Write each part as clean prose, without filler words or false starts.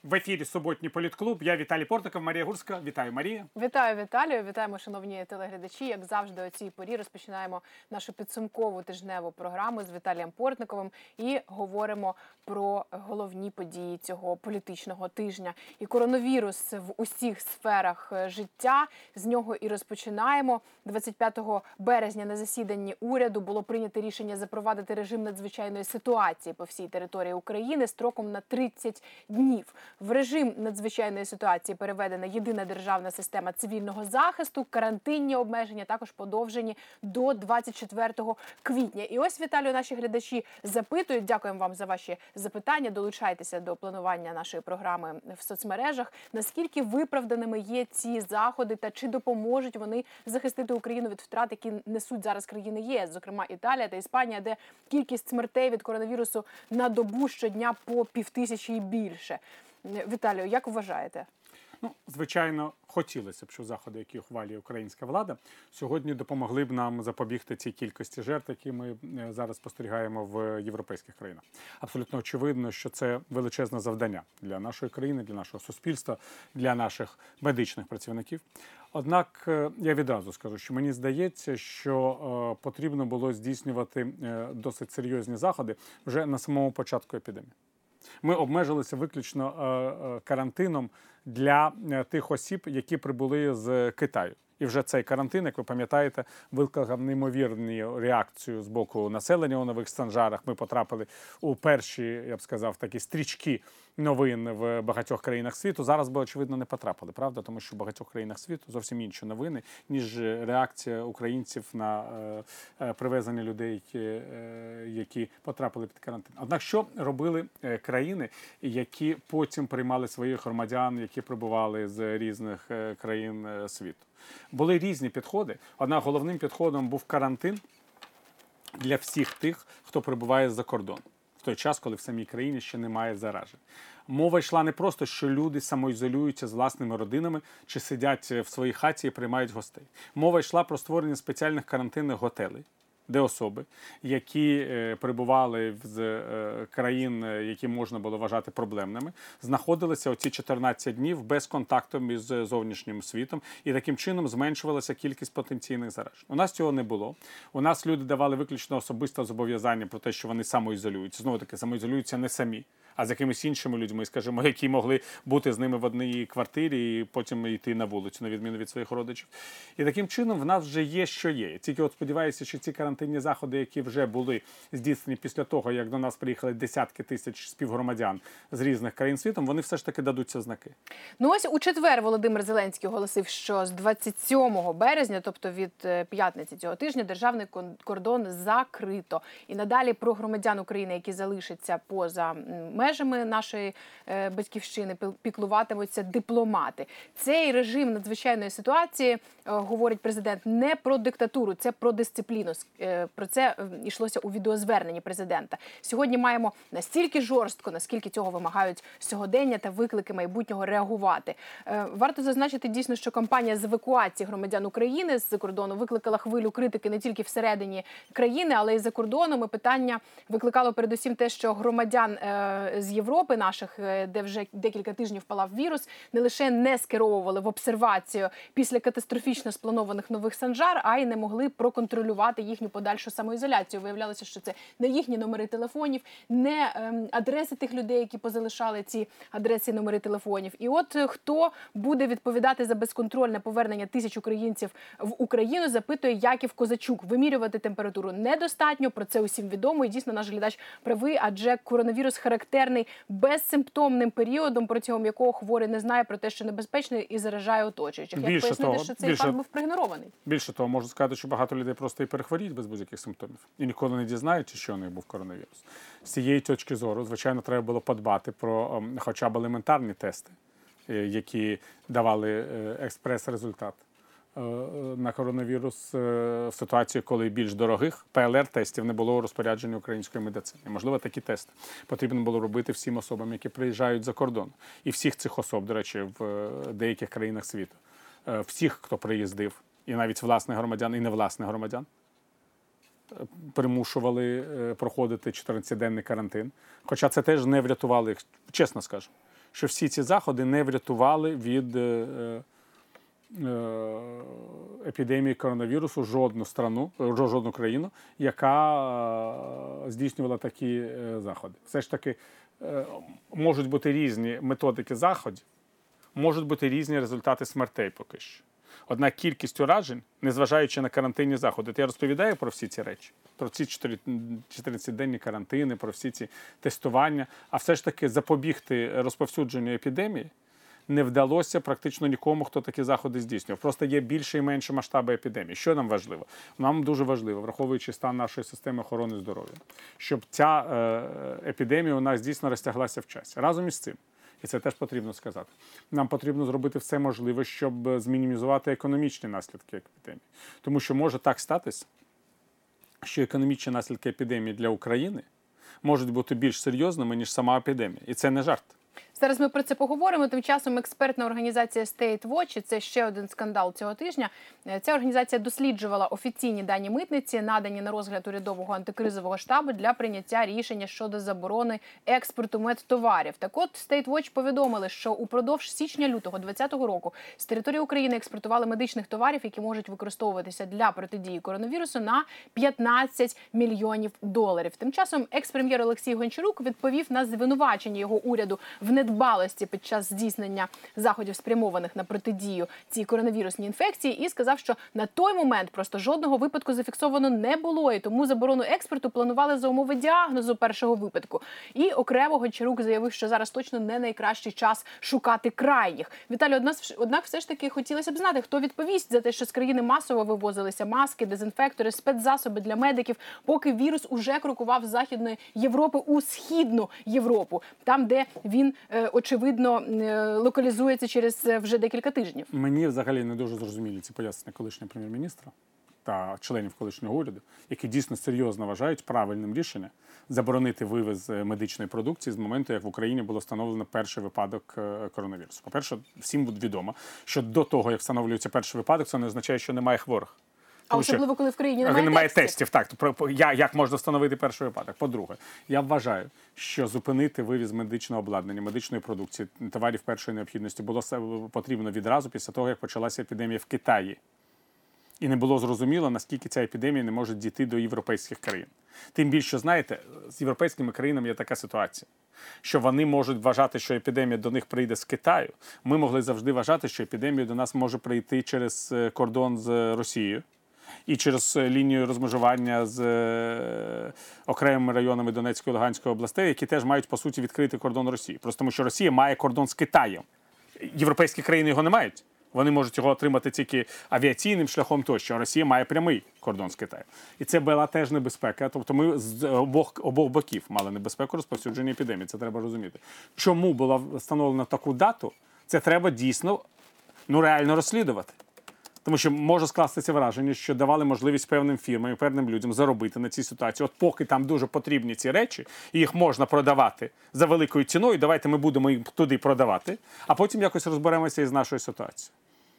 В ефірі суботній політклуб. Я Віталій Портников, Марія Гурська. Вітаю, Марія. Вітаю, Віталію. Вітаємо, шановні телеглядачі. Як завжди, о цій порі розпочинаємо нашу підсумкову тижневу програму з Віталієм Портниковим і говоримо про головні події цього політичного тижня. І коронавірус в усіх сферах життя. З нього і розпочинаємо. 25 березня на засіданні уряду було прийнято рішення запровадити режим надзвичайної ситуації по всій території України строком на 30 днів. В режим надзвичайної ситуації переведена єдина державна система цивільного захисту, карантинні обмеження також подовжені до 24 квітня. І ось, Віталію, наші глядачі запитують, дякуємо вам за ваші запитання, долучайтеся до планування нашої програми в соцмережах, наскільки виправданими є ці заходи та чи допоможуть вони захистити Україну від втрат, які несуть зараз країни ЄС, зокрема Італія та Іспанія, де кількість смертей від коронавірусу на добу щодня по 5000 і більше. Віталію, як вважаєте? Звичайно, хотілося б, щоб заходи, які ухвалює українська влада, сьогодні допомогли б нам запобігти цій кількості жертв, які ми зараз спостерігаємо в європейських країнах. Абсолютно очевидно, що це величезне завдання для нашої країни, для нашого суспільства, для наших медичних працівників. Однак я відразу скажу, що мені здається, що потрібно було здійснювати досить серйозні заходи вже на самому початку епідемії. Ми обмежилися виключно карантином для тих осіб, які прибули з Китаю. І вже цей карантин, як ви пам'ятаєте, викликав неймовірну реакцію з боку населення у Нових Санжарах. Ми потрапили у перші, я б сказав, такі стрічки новин в багатьох країнах світу. Зараз би, очевидно, не потрапили, правда? Тому що в багатьох країнах світу зовсім інші новини, ніж реакція українців на привезення людей, які потрапили під карантин. Однак, що робили країни, які потім приймали своїх громадян, які прибували з різних країн світу? Були різні підходи. Однак головним підходом був карантин для всіх тих, хто прибуває з-за кордону. В той час, коли в самій країні ще немає заражень. Мова йшла не просто, що люди самоізолюються з власними родинами чи сидять в своїй хаті і приймають гостей. Мова йшла про створення спеціальних карантинних готелей, де особи, які прибували з країн, які можна було вважати проблемними, знаходилися оці 14 днів без контакту із зовнішнім світом, і таким чином зменшувалася кількість потенційних заражень. У нас цього не було. У нас люди давали виключно особисте зобов'язання про те, що вони самоізолюються. Знову-таки, самоізолюються не самі, а з якимись іншими людьми, скажімо, які могли бути з ними в одній квартирі і потім йти на вулицю, на відміну від своїх родичів. І таким чином в нас вже є, що є. Тільки от сподіваюся, що ці карантинні заходи, які вже були здійснені після того, як до нас приїхали десятки тисяч співгромадян з різних країн світу, вони все ж таки дадуться знаки. Ну ось у четвер Володимир Зеленський оголосив, що з 27 березня, тобто від п'ятниці цього тижня, державний кордон закрито. І надалі про громадян України, які залишаться поза межами нашої батьківщини, піклуватимуться дипломати. Цей режим надзвичайної ситуації, говорить президент, не про диктатуру, це про дисципліну. Про це йшлося у відеозверненні президента. Сьогодні маємо настільки жорстко, наскільки цього вимагають сьогодення та виклики майбутнього реагувати. Варто зазначити дійсно, що кампанія з евакуації громадян України з-за кордону викликала хвилю критики не тільки всередині країни, але й за кордоном. І питання викликало передусім те, що громадян з Європи наших, де вже декілька тижнів палав вірус, не лише не скеровували в обсервацію після катастрофічно спланованих Нових Санжар, а й не могли проконтролювати їхню подальшу самоізоляцію. Виявлялося, що це не їхні номери телефонів, не адреси тих людей, які позалишали ці адреси і номери телефонів. І от хто буде відповідати за безконтрольне повернення тисяч українців в Україну, запитує Яків Козачук. Вимірювати температуру недостатньо, про це усім відомо. І дійсно наш глядач правий, адже коронавірус характерний безсимптомним періодом, протягом якого хворий не знає про те, що небезпечний, і заражає оточуючих. Як пояснити, що цей факт був проігнорований? Більше того, можу сказати, що багато людей просто і перехворіють без будь-яких симптомів. І ніколи не дізнаються, що у них був коронавірус. З цієї точки зору, звичайно, треба було подбати про хоча б елементарні тести, які давали експрес-результат на коронавірус в ситуації, коли більш дорогих ПЛР-тестів не було у розпорядженні української медицини. Можливо, такі тести потрібно було робити всім особам, які приїжджають за кордон. І всіх цих особ, до речі, в деяких країнах світу. Всіх, хто приїздив, і навіть власних громадян, і невласних громадян, примушували проходити 14-денний карантин. Хоча це теж не врятувало їх, чесно скажу. що всі ці заходи не врятували від епідемії коронавірусу жодну країну, яка здійснювала такі заходи. Все ж таки, можуть бути різні методики заходів, можуть бути різні результати смертей поки що. Однак кількість уражень, незважаючи на карантинні заходи, я розповідаю про всі ці речі, про ці 14-денні карантини, про всі ці тестування, а все ж таки запобігти розповсюдженню епідемії не вдалося практично нікому, хто такі заходи здійснював. Просто є більше і менше масштаби епідемії. Що нам важливо? Нам дуже важливо, враховуючи стан нашої системи охорони здоров'я, щоб ця епідемія у нас дійсно розтяглася в часі. Разом із цим, і це теж потрібно сказати, нам потрібно зробити все можливе, щоб змінімізувати економічні наслідки епідемії. Тому що може так статися, що економічні наслідки епідемії для України можуть бути більш серйозними, ніж сама епідемія. І це не жарт. Зараз ми про це поговоримо. Тим часом експертна організація State Watch, це ще один скандал цього тижня. Ця організація досліджувала офіційні дані митниці, надані на розгляд урядового антикризового штабу для прийняття рішення щодо заборони експорту медтоварів. Так от, State Watch повідомили, що упродовж січня-лютого 2020 року з території України експортували медичних товарів, які можуть використовуватися для протидії коронавірусу, на 15 мільйонів доларів. Тим часом екс-прем'єр Олексій Гончарук відповів на звинувачення його уряду в недбалості під час здійснення заходів, спрямованих на протидію цій коронавірусній інфекції, і сказав, що на той момент просто жодного випадку зафіксовано не було, і тому заборону експорту планували за умови діагнозу першого випадку. І окремо Гончарук заявив, що зараз точно не найкращий час шукати крайніх. Віталій, однак все ж таки хотілося б знати, хто відповість за те, що з країни масово вивозилися маски, дезінфектори, спецзасоби для медиків, поки вірус уже крокував з Західної Європи у Східну Європу, там, де він, очевидно, локалізується через вже декілька тижнів. Мені взагалі не дуже зрозумілі ці пояснення колишнього прем'єр-міністра та членів колишнього уряду, які дійсно серйозно вважають правильним рішенням заборонити вивіз медичної продукції з моменту, як в Україні було встановлено перший випадок коронавірусу. По-перше, всім відомо, що до того, як встановлюється перший випадок, це не означає, що немає хворих. А особливо, коли в країні немає тестів. Так, як можна встановити перший випадок? По-друге, я вважаю, що зупинити вивіз медичного обладнання, медичної продукції, товарів першої необхідності було потрібно відразу після того, як почалася епідемія в Китаї. І не було зрозуміло, наскільки ця епідемія не може дійти до європейських країн. Тим більше, знаєте, з європейськими країнами є така ситуація, що вони можуть вважати, що епідемія до них прийде з Китаю. Ми могли завжди вважати, що епідемія до нас може прийти через кордон з Росією і через лінію розмежування з окремими районами Донецької і Луганської областей, які теж мають, по суті, відкрити кордон Росії. Просто тому, що Росія має кордон з Китаєм. Європейські країни його не мають. Вони можуть його отримати тільки авіаційним шляхом тощо, а Росія має прямий кордон з Китаєм. І це була теж небезпека. Тобто ми з обох боків мали небезпеку розповсюдження епідемії. Це треба розуміти. Чому була встановлена таку дату, це треба дійсно, реально розслідувати. Тому що може скластися враження, що давали можливість певним фірмам і певним людям заробити на цій ситуації. От поки там дуже потрібні ці речі, і їх можна продавати за великою ціною, давайте ми будемо їх туди продавати, а потім якось розберемося із нашою ситуацією.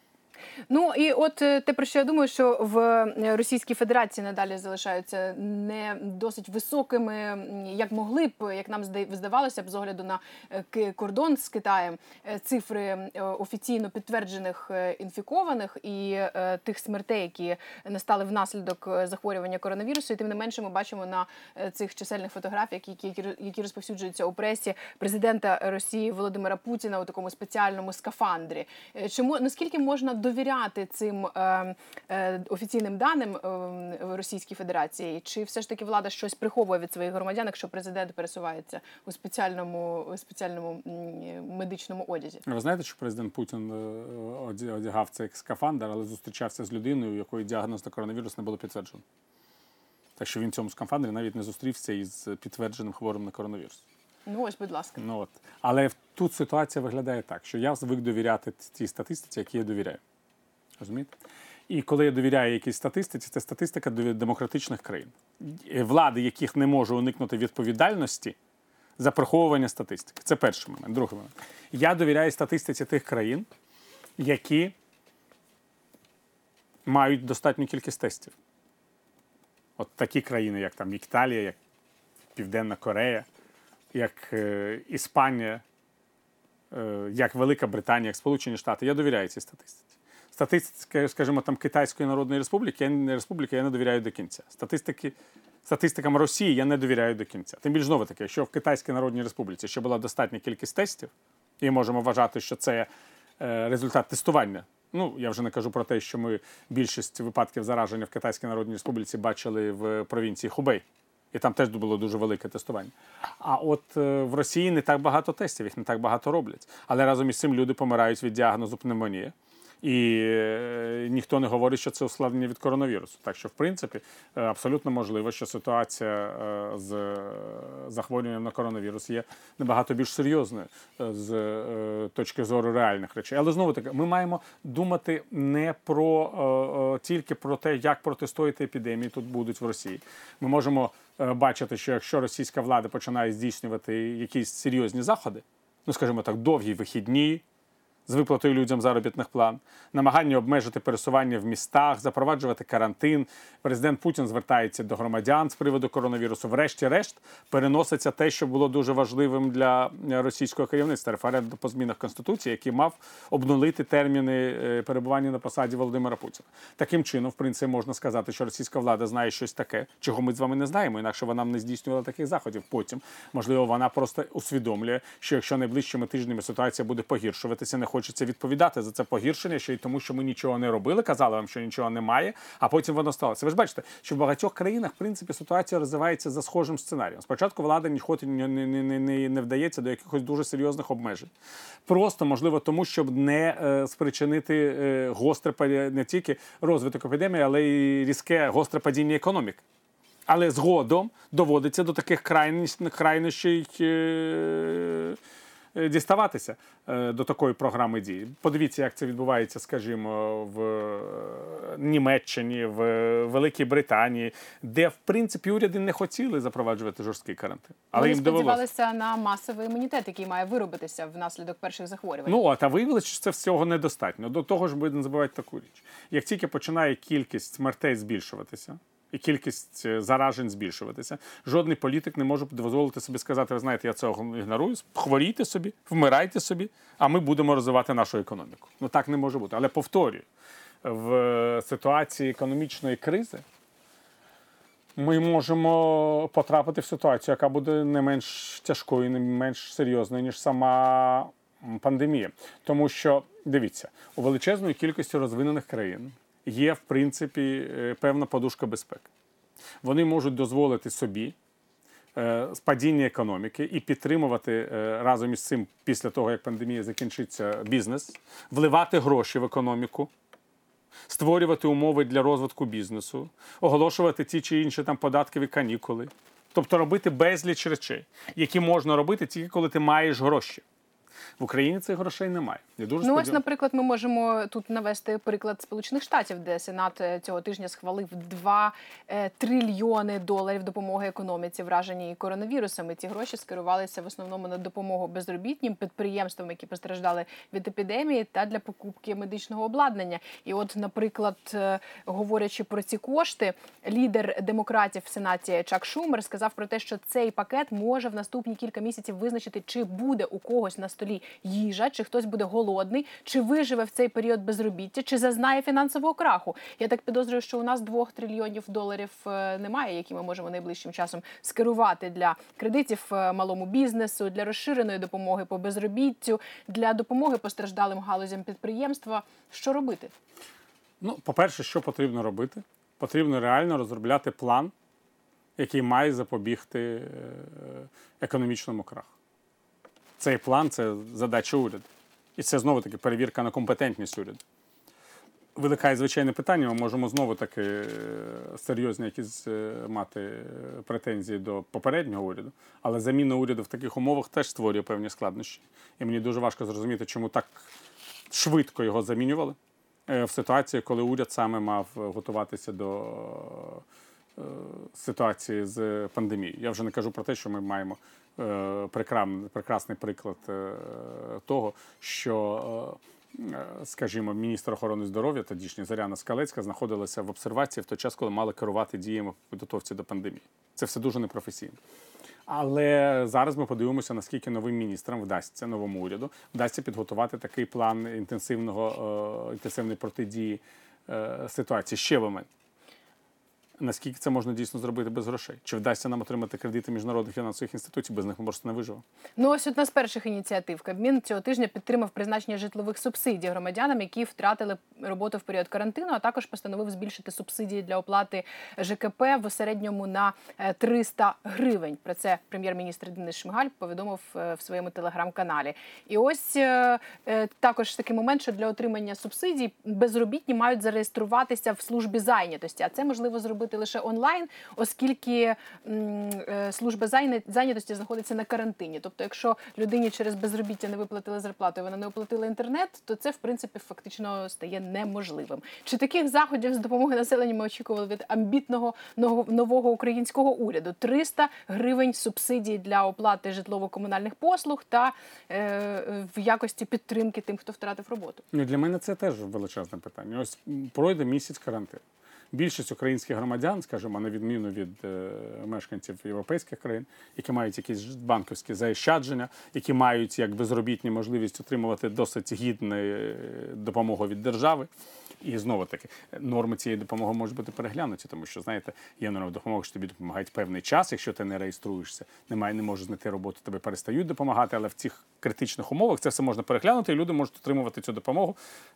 Ну і от те, про що я думаю, що в Російській Федерації надалі залишаються не досить високими, як могли б, як нам здавалося б, з огляду на кордон з Китаєм, цифри офіційно підтверджених інфікованих і тих смертей, які настали внаслідок захворювання коронавірусу. І тим не менше ми бачимо на цих чисельних фотографіях, які розповсюджуються у пресі, президента Росії Володимира Путіна у такому спеціальному скафандрі. Наскільки можна довіряти цим офіційним даним в Російській Федерації? Чи все ж таки влада щось приховує від своїх громадян, якщо президент пересувається у спеціальному медичному одязі? Ви знаєте, що президент Путін одягав цей скафандр, але зустрічався з людиною, у якої діагноз на коронавірус не було підтверджено. Так що він в цьому скафандрі навіть не зустрівся із підтвердженим хворим на коронавірус. Ну ось, будь ласка. Але тут ситуація виглядає так, що я звик довіряти тій статистиці, якій я довіряю. Розумієте? І коли я довіряю якійсь статистиці, це статистика демократичних країн. Влади, яких не може уникнути відповідальності за приховування статистики. Це перший момент. Другий момент. Я довіряю статистиці тих країн, які мають достатню кількість тестів. От такі країни, як там Італія, як Південна Корея, як Іспанія, як Велика Британія, як Сполучені Штати, я довіряю цій статистиці. Статистика, скажімо, там Китайської Народної Республіки, я не довіряю до кінця. Статистикам Росії я не довіряю до кінця. Тим більш знову таки, якщо в Китайській Народній Республіці ще була достатня кількість тестів, і можемо вважати, що це результат тестування. Ну, я вже не кажу про те, що ми більшість випадків зараження в Китайській Народній Республіці бачили в провінції Хубей. І там теж було дуже велике тестування. А от в Росії не так багато тестів, їх не так багато роблять. Але разом із цим люди помирають від діагнозу пневмонія. І ніхто не говорить, що це ускладнення від коронавірусу. Так що, в принципі, абсолютно можливо, що ситуація з захворюванням на коронавірус є набагато більш серйозною з точки зору реальних речей. Але знову-таки, ми маємо думати не тільки про те, як протистояти епідемії тут будуть в Росії. Ми можемо бачити, що якщо російська влада починає здійснювати якісь серйозні заходи, ну, скажімо так, довгі вихідні, з виплатою людям заробітних плат, намагання обмежити пересування в містах, запроваджувати карантин. Президент Путін звертається до громадян з приводу коронавірусу. Врешті-решт переноситься те, що було дуже важливим для російського керівництва – референдум по змінах Конституції, який мав обнулити терміни перебування на посаді Володимира Путіна. Таким чином, в принципі, можна сказати, що російська влада знає щось таке, чого ми з вами не знаємо, інакше вона б не здійснювала таких заходів. Потім, можливо, вона просто усвідомлює, що якщо найближчими тижнями ситуація буде погіршуватися, не хочеться відповідати за це погіршення, ще й тому, що ми нічого не робили, казали вам, що нічого немає, а потім воно сталося. Ви ж бачите, що в багатьох країнах, в принципі, ситуація розвивається за схожим сценарієм. Спочатку влада не вдається до якихось дуже серйозних обмежень. Просто, можливо, тому, щоб не спричинити не тільки розвиток епідемії, але й різке гостре падіння економіки. Але згодом доводиться до таких крайнощів діставатися до такої програми дій. Подивіться, як це відбувається, скажімо, в Німеччині, в Великій Британії, де, в принципі, уряди не хотіли запроваджувати жорсткий карантин. Але їм довелося. Вони сподівалися на масовий імунітет, який має виробитися внаслідок перших захворювань. Ну, а виявилося, що це всього недостатньо. До того ж, ви не забувайте таку річ. Як тільки починає кількість смертей збільшуватися, і кількість заражень збільшуватися, жодний політик не може дозволити собі сказати, ви знаєте, я цього ігнорую, хворійте собі, вмирайте собі, а ми будемо розвивати нашу економіку. Ну так не може бути. Але повторюю, в ситуації економічної кризи ми можемо потрапити в ситуацію, яка буде не менш тяжкою, не менш серйозною, ніж сама пандемія. Тому що, дивіться, у величезної кількості розвинених країн є, в принципі, певна подушка безпеки. Вони можуть дозволити собі падіння економіки і підтримувати разом із цим, після того, як пандемія закінчиться, бізнес, вливати гроші в економіку, створювати умови для розвитку бізнесу, оголошувати ті чи інші там податкові канікули. Тобто робити безліч речей, які можна робити тільки коли ти маєш гроші. В Україні цих грошей немає. Ось, наприклад, ми можемо тут навести приклад Сполучених Штатів, де Сенат цього тижня схвалив $2 трильйони допомоги економіці, враженій коронавірусом. І ці гроші скерувалися в основному на допомогу безробітним, підприємствам, які постраждали від епідемії, та для покупки медичного обладнання. І от, наприклад, говорячи про ці кошти, лідер демократів в Сенаті Чак Шумер сказав про те, що цей пакет може в наступні кілька місяців визначити, чи буде у когось на столі їжа, чи хтось буде голодний, чи виживе в цей період безробіття, чи зазнає фінансового краху. Я так підозрюю, що у нас $2 трильйонів немає, які ми можемо найближчим часом скерувати для кредитів малому бізнесу, для розширеної допомоги по безробіттю, для допомоги постраждалим галузям підприємства. Що робити? Ну, по-перше, що потрібно робити? Потрібно реально розробляти план, який має запобігти економічному краху. Цей план – це задача уряду. І це, знову-таки, перевірка на компетентність уряду. Виникає звичайне питання, ми можемо знову-таки серйозні якісь мати претензії до попереднього уряду, але заміна уряду в таких умовах теж створює певні складнощі. І мені дуже важко зрозуміти, чому так швидко його замінювали в ситуації, коли уряд саме мав готуватися до ситуації з пандемією. Я вже не кажу про те, що ми маємо прекрасний приклад того, що, скажімо, міністр охорони здоров'я, тодішня Зоряна Скалецька, знаходилася в обсервації в той час, коли мала керувати діями в підготовці до пандемії. Це все дуже непрофесійно. Але зараз ми подивимося, наскільки новим міністрам вдасться, новому уряду, вдасться підготувати такий план інтенсивної протидії ситуації. Ще момент. Наскільки це можна дійсно зробити без грошей? Чи вдасться нам отримати кредити міжнародних фінансових інституцій? Без них ми просто не виживемо. Ну, ось одна з перших ініціатив. Кабмін цього тижня підтримав призначення житлових субсидій громадянам, які втратили роботу в період карантину, а також постановив збільшити субсидії для оплати ЖКП в середньому на 300 гривень. Про це прем'єр-міністр Денис Шмигаль повідомив в своєму телеграм-каналі. І ось також такий момент, що для отримання субсидій безробітні мають зареєструватися в службі зайнятості, а це можливо зробити лише онлайн, оскільки служба зайнятості знаходиться на карантині. Тобто, якщо людині через безробіття не виплатили зарплату, і вона не оплатила інтернет, то це, в принципі, фактично стає неможливим. Чи таких заходів з допомоги населенню ми очікували від амбітного нового українського уряду? 300 гривень субсидій для оплати житлово-комунальних послуг та в якості підтримки тим, хто втратив роботу. Ну, для мене це теж величезне питання. Ось пройде місяць карантину. Більшість українських громадян, скажімо, на відміну від мешканців європейських країн, які мають якісь банківські заощадження, які мають як безробітні можливість отримувати досить гідну допомогу від держави. І знову-таки, норми цієї допомоги можуть бути переглянуті, тому що, знаєте, є норма допомоги, що тобі допомагають певний час, якщо ти не реєструєшся, не можеш знайти роботу, тобі перестають допомагати, але в цих критичних умовах це все можна переглянути, і люди можуть отримувати цю допомогу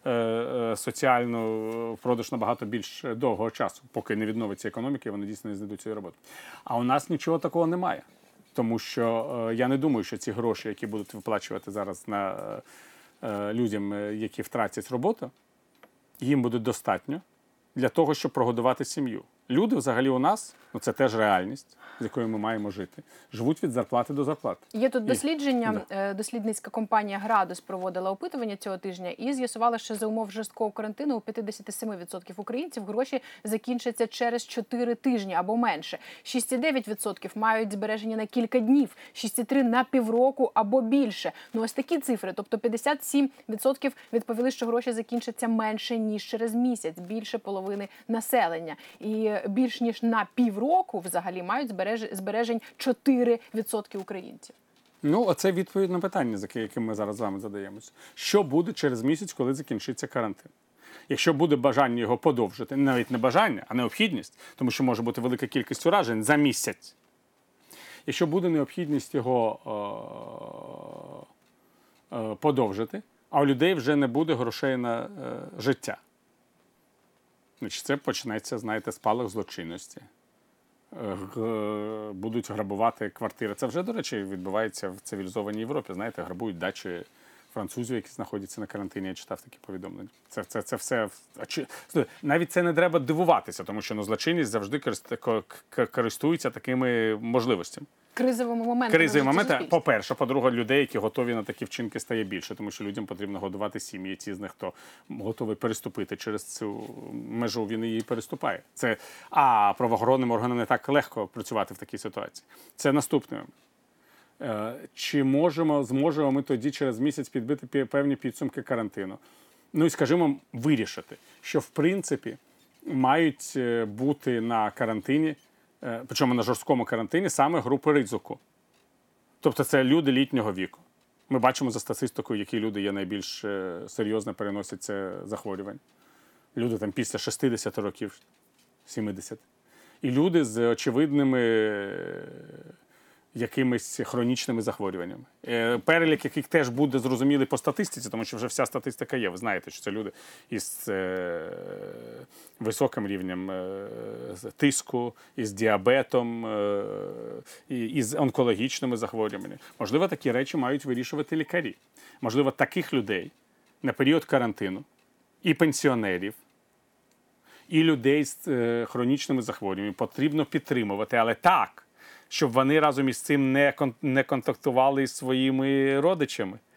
соціальну впродовж набагато більш довгого часу, поки не відновиться економіка, і вони дійсно не знайдуть цієї роботи. А у нас нічого такого немає, тому що я не думаю, що ці гроші, які будуть виплачувати зараз на людям, які втратять роботу, їм буде достатньо для того, щоб прогодувати сім'ю. Люди взагалі у нас, ну це теж реальність, з якою ми маємо жити, живуть від зарплати до зарплати. Є тут дослідження, дослідницька компанія «Градус» проводила опитування цього тижня і з'ясувала, що за умов жорсткого карантину у 57% українців гроші закінчаться через 4 тижні або менше. 6,9% мають збережені на кілька днів, 6,3% на півроку або більше. Ну ось такі цифри, тобто 57% відповіли, що гроші закінчаться менше, ніж через місяць, більше половини населення. І більш ніж на півроку взагалі мають збережень 4% українців. Ну, оце відповідь на питання, яке ми зараз з вами задаємося. Що буде через місяць, коли закінчиться карантин? Якщо буде бажання його подовжити, навіть не бажання, а необхідність, тому що може бути велика кількість уражень за місяць. Якщо буде необхідність його подовжити, а у людей вже не буде грошей на життя, значить, це почнеться, знаєте, спалах злочинності. Будуть грабувати квартири. Це вже, до речі, відбувається в цивілізованій Європі. Знаєте, грабують дачі французів, які знаходяться на карантині. Я читав такі повідомлення. Це все... Навіть це не треба дивуватися, тому що злочинність завжди користується такими можливостями. Кризовими моментами. По-перше. По-друге, людей, які готові на такі вчинки, стає більше, тому що людям потрібно годувати сім'ї. Ті з них, хто готовий переступити через цю межу, він її переступає. А правоохоронним органам не так легко працювати в такій ситуації. Це наступне. Чи зможемо ми тоді через місяць підбити певні підсумки карантину? Ну і, скажімо, вирішити, що, в принципі, мають бути на карантині, причому на жорсткому карантині, саме групи ризику. Тобто це люди літнього віку. Ми бачимо за статистикою, які люди є найбільш серйозно переносять це захворювання. Люди там після 60 років, 70. І люди з очевидними якимись хронічними захворюваннями. Перелік, яких теж буде зрозумілий по статистиці, тому що вже вся статистика є. Ви знаєте, що це люди із високим рівнем тиску, із діабетом, із онкологічними захворюваннями. Можливо, такі речі мають вирішувати лікарі. Можливо, таких людей на період карантину і пенсіонерів, і людей з хронічними захворюваннями потрібно підтримувати, але так, щоб вони разом із цим не контактували з своїми родичами,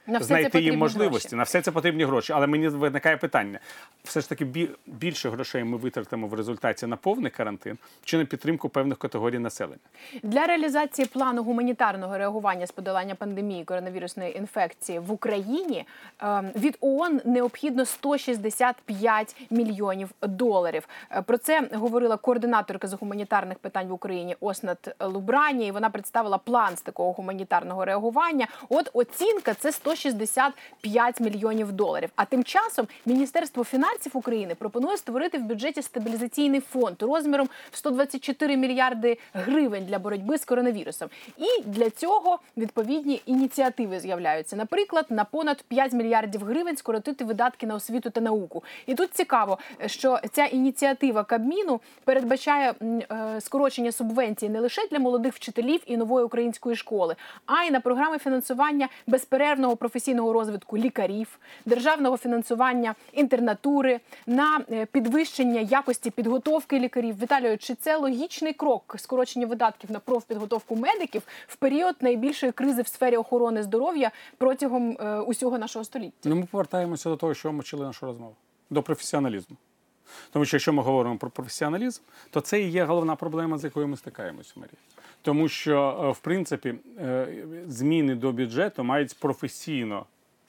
На все це знайти їм потрібні можливості. гроші. На все це потрібні гроші. Але мені виникає питання. Все ж таки більше грошей ми витратимо в результаті на повний карантин чи на підтримку певних категорій населення? Для реалізації плану гуманітарного реагування з подолання пандемії коронавірусної інфекції в Україні від ООН необхідно 165 мільйонів доларів. Про це говорила координаторка з гуманітарних питань в Україні Оснат Лубрані, і вона представила план з такого гуманітарного реагування. От оцінка – це 165 мільйонів доларів. А тим часом Міністерство фінансів України пропонує створити в бюджеті стабілізаційний фонд розміром в 124 мільярди гривень для боротьби з коронавірусом. І для цього відповідні ініціативи з'являються. Наприклад, на понад 5 мільярдів гривень скоротити видатки на освіту та науку. І тут цікаво, що ця ініціатива Кабміну передбачає скорочення субвенцій не лише для молодих вчителів і нової української школи, а й на програми фінансування безперервного професійного розвитку лікарів, державного фінансування інтернатури, на підвищення якості підготовки лікарів. Віталію, чи це логічний крок скорочення видатків на профпідготовку медиків в період найбільшої кризи в сфері охорони здоров'я протягом усього нашого століття? Ну, ми повертаємося до того, що ми почали нашу розмову. До професіоналізму. Тому що якщо ми говоримо про професіоналізм, то це і є головна проблема, з якою ми стикаємося, Марія. Тому що, в принципі, зміни до бюджету мають професійно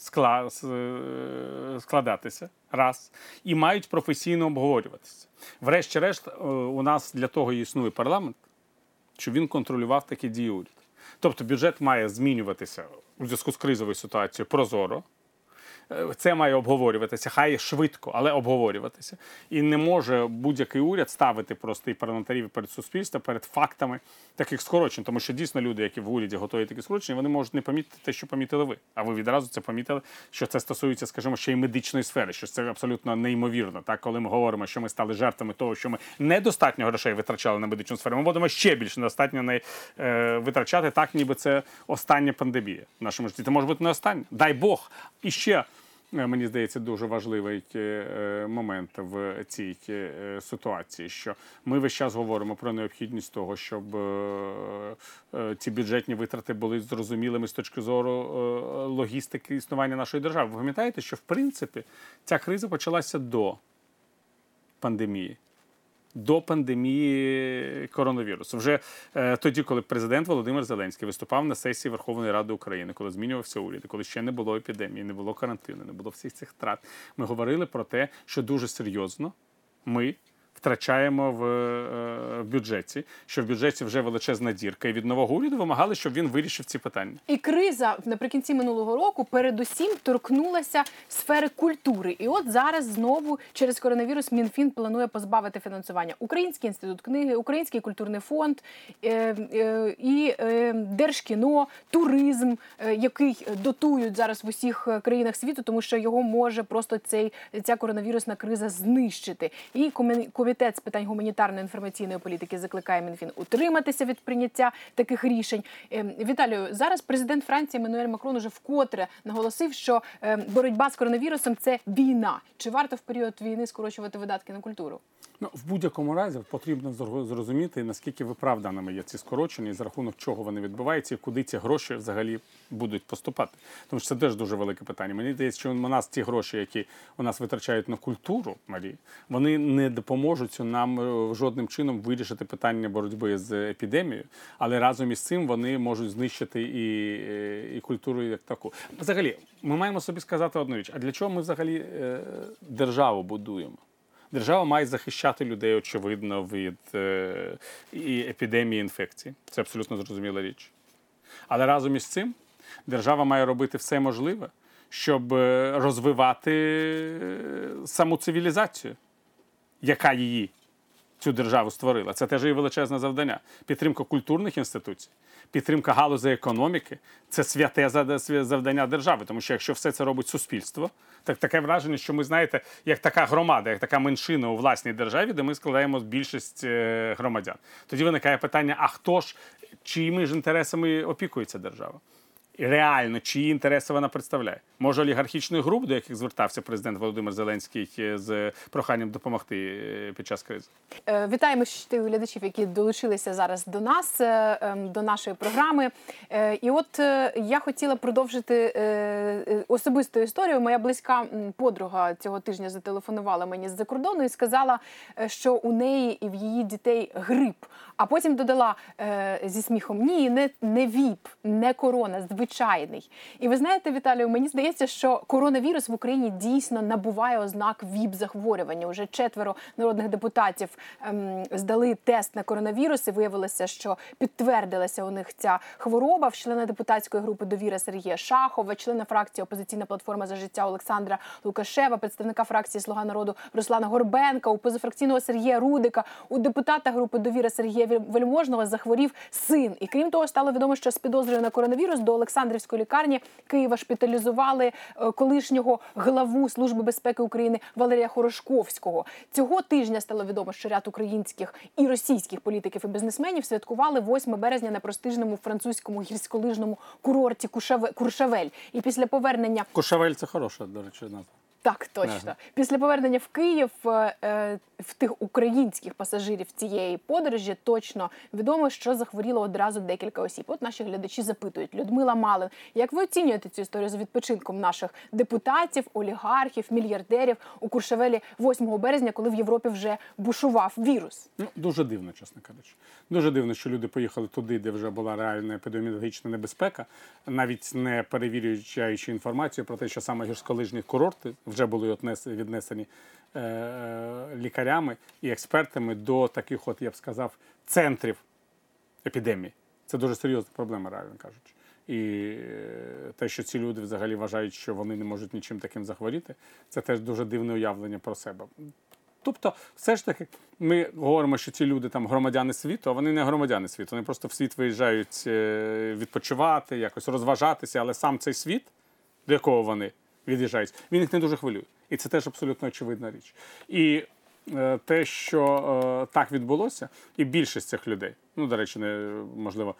складатися, раз, і мають професійно обговорюватися. Врешті-решт, у нас для того і існує парламент, щоб він контролював такі дії уряду. Тобто бюджет має змінюватися у зв'язку з кризовою ситуацією прозоро. Це має обговорюватися, хай швидко, але обговорюватися. І не може будь-який уряд ставити просто і парламентарів перед суспільством, перед фактами таких скорочень. Тому що дійсно люди, які в уряді готують такі скорочення, вони можуть не помітити те, що помітили ви. А ви відразу це помітили, що це стосується, скажімо, ще й медичної сфери, що це абсолютно неймовірно. Так, коли ми говоримо, що ми стали жертвами того, що ми недостатньо грошей витрачали на медичну сферу, ми будемо ще більше недостатньо витрачати, так, ніби це остання пандемія в нашому житті. Це може бути не остання. Дай Бог. І ще, мені здається, дуже важливий момент в цій ситуації, що ми весь час говоримо про необхідність того, щоб ці бюджетні витрати були зрозумілими з точки зору логістики існування нашої держави. Ви пам'ятаєте, що, в принципі, ця криза почалася до пандемії. До пандемії коронавірусу. Вже тоді, коли президент Володимир Зеленський виступав на сесії Верховної Ради України, коли змінювався уряд, коли ще не було епідемії, не було карантину, не було всіх цих втрат, ми говорили про те, що дуже серйозно ми втрачаємо в бюджеті, що в бюджеті вже величезна дірка, і від нового уряду вимагали, щоб він вирішив ці питання. І криза наприкінці минулого року передусім торкнулася сфери культури. І от зараз знову через коронавірус Мінфін планує позбавити фінансування Український інститут книги, Український культурний фонд і Держкіно, туризм, який дотують зараз в усіх країнах світу, тому що його може просто ця коронавірусна криза знищити. І Комітет з питань гуманітарної інформаційної політики закликає Мінфін утриматися від прийняття таких рішень. Віталію, зараз президент Франції Еммануель Макрон уже вкотре наголосив, що боротьба з коронавірусом – це війна. Чи варто в період війни скорочувати видатки на культуру? Ну, в будь-якому разі потрібно зрозуміти, наскільки виправданими є ці скорочення, і за рахунок чого вони відбуваються, і куди ці гроші взагалі будуть поступати. Тому що це теж дуже велике питання. Мені здається, що у нас ті гроші, які у нас витрачають на культуру, Марії, вони не допоможуть нам жодним чином вирішити питання боротьби з епідемією, але разом із цим вони можуть знищити і культуру як таку. Взагалі, ми маємо собі сказати одну річ, а для чого ми взагалі державу будуємо? Держава має захищати людей, очевидно, від і епідемії, інфекцій. Це абсолютно зрозуміла річ. Але разом із цим держава має робити все можливе, щоб розвивати саму цивілізацію, яка цю державу створила. Це теж і величезне завдання. Підтримка культурних інституцій, підтримка галузі економіки – це святе завдання держави. Тому що якщо все це робить суспільство, так таке враження, що ми, знаєте, як така громада, як така меншина у власній державі, де ми складаємо більшість громадян. Тоді виникає питання, а хто ж, чиїми ж інтересами опікується держава? І реально, чиї інтереси вона представляє? Може, олігархічних груп, до яких звертався президент Володимир Зеленський з проханням допомогти під час кризи? Вітаємо тих глядачів, які долучилися зараз до нас, до нашої програми. І от я хотіла продовжити особисту історію. Моя близька подруга цього тижня зателефонувала мені з-за кордону і сказала, що у неї і в її дітей грип. А потім додала зі сміхом: ні, не ВІП, не корона, звичайний. І ви знаєте, Віталію, мені здається, що коронавірус в Україні дійсно набуває ознак ВІП-захворювання. Уже 4 народних депутатів здали тест на коронавірус і виявилося, що підтвердилася у них ця хвороба. В члена депутатської групи «Довіра» Сергія Шахова, члена фракції «Опозиційна платформа за життя» Олександра Лукашева, представника фракції «Слуга народу» Руслана Горбенка, у позафракційного Сергія Рудика, у депутата групи «Довіра» Сергія Вельможного захворів син. І крім того, стало відомо, що з підозрою на коронавірус до Олександрівської лікарні Києва шпиталізували колишнього главу Служби безпеки України Валерія Хорошковського. Цього тижня стало відомо, що ряд українських і російських політиків і бізнесменів святкували 8 березня на престижному французькому гірськолижному курорті Куршавель. І після повернення... Куршавель – це хороша, до речі, назва. Так, точно. Ага. Після повернення в Київ в тих українських пасажирів цієї подорожі точно відомо, що захворіло одразу декілька осіб. От наші глядачі запитують: Людмила Малин, як ви оцінюєте цю історію з відпочинком наших депутатів, олігархів, мільярдерів у Куршавелі 8 березня, коли в Європі вже бушував вірус? Ну, дуже дивно, чесно кажучи. Дуже дивно, що люди поїхали туди, де вже була реальна епідеміологічна небезпека, навіть не перевіряючи інформацію про те, що саме гірськолижні курорти вже були віднесені лікарями і експертами до таких, от я б сказав, центрів епідемії. Це дуже серйозна проблема, реально кажучи. І те, що ці люди взагалі вважають, що вони не можуть нічим таким захворіти, це теж дуже дивне уявлення про себе. Тобто, все ж таки, ми говоримо, що ці люди там громадяни світу, а вони не громадяни світу. Вони просто в світ виїжджають відпочивати, якось розважатися, але сам цей світ, до якого вони від'їжджають, він їх не дуже хвилює. І це теж абсолютно очевидна річ. І те, що так відбулося, і більшість цих людей, ну, до речі, не, можливо,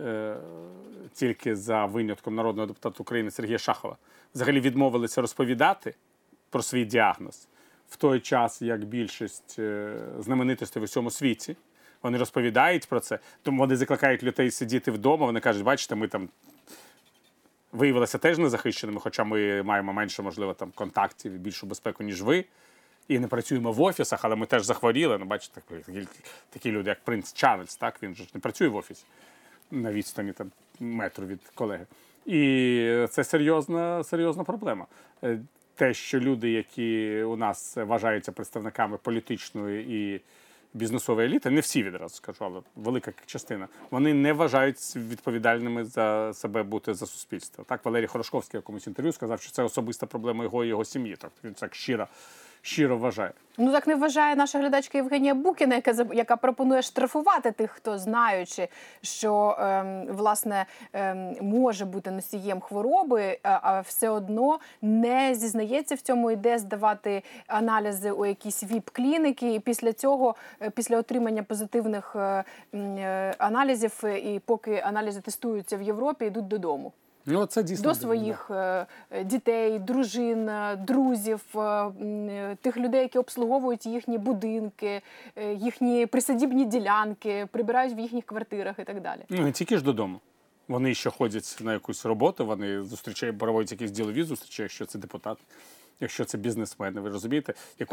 тільки за винятком народного депутата України Сергія Шахова, взагалі відмовилися розповідати про свій діагноз в той час, як більшість знаменитостей в усьому світі. Вони розповідають про це, тому вони закликають людей сидіти вдома, вони кажуть: бачите, ми там виявилися теж незахищеними, хоча ми маємо менше, можливо, там контактів і більшу безпеку, ніж ви. І не працюємо в офісах, але ми теж захворіли. Ну, бачите, такі люди, як принц Чарльз, так? Він же не працює в офісі на відстані там, метру від колеги. І це серйозна проблема. Те, що люди, які у нас вважаються представниками політичної і бізнесової еліти, не всі відразу скажу, але велика частина, вони не вважають відповідальними за себе бути за суспільство. Так, Валерій Хорошковський в якомусь інтерв'ю сказав, що це особиста проблема його і його сім'ї. Тобто він так щиро вважає. Ну так не вважає наша глядачка Євгенія Букіна, яка пропонує штрафувати тих, хто, знаючи, що власне може бути носієм хвороби, а все одно не зізнається в цьому, йде здавати аналізи у якісь ВІП-клініки, і після цього, після отримання позитивних аналізів, і поки аналізи тестуються в Європі, йдуть додому. Ну, це дійсно до своїх дітей, дружин, друзів, тих людей, які обслуговують їхні будинки, їхні присадібні ділянки, прибирають в їхніх квартирах і так далі. Ну, не тільки ж додому. Вони ще ходять на якусь роботу, вони проводять якісь ділові зустрічі, якщо це депутат, якщо це бізнесмени. Ви розумієте,